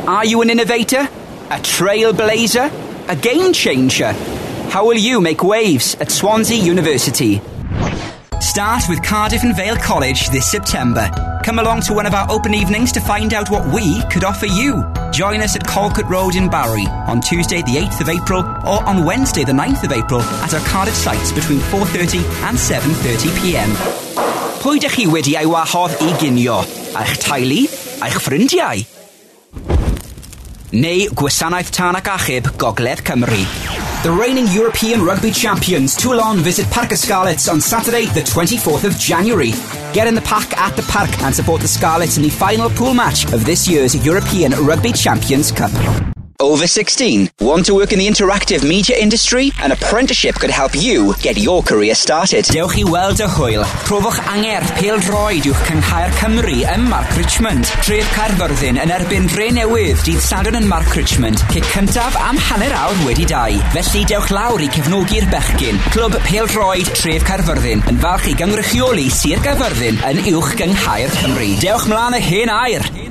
Are you an innovator? A trailblazer? A game changer? How will you make waves at Swansea University? Start with Cardiff and Vale College this September. Come along to one of our open evenings to find out what we could offer you. Join us at Calcutt Road in Barry on Tuesday the 8th of April or on Wednesday the 9th of April at our Cardiff sites between 4:30 and 7:30pm. Pwy dych chi wedi ei wahodd I ginio? Eich teulu? Eich ffrindiau? Neu Gwasanaeth Tân ac Achub Gogledd Cymru. The reigning European rugby champions Toulon visit Parc y Scarlets on Saturday the 24th of January. Get in the pack at the park and support the Scarlets in the final pool match of this year's European Rugby Champions Cup. Over 16? Want to work in the interactive media industry? An apprenticeship could help you get your career started. Dewch I weld y hwyl. Profwch angerdd pêl-droed i'ch cynghau'r Cymru ym Mark Richmond. Tref Caerfyrddin yn erbyn dre newydd dydd Sadwrn yn Mark Richmond. Cic cyntaf am hanner awr wedi 2. Felly dewch lawr I cefnogi'r bechgyn. Clwb pêl-droed Tref Caerfyrddin yn falch I gynrychioli Sir Gaerfyrddin yn uwch gynghau'r Cymru. Dewch mlaen y hen air.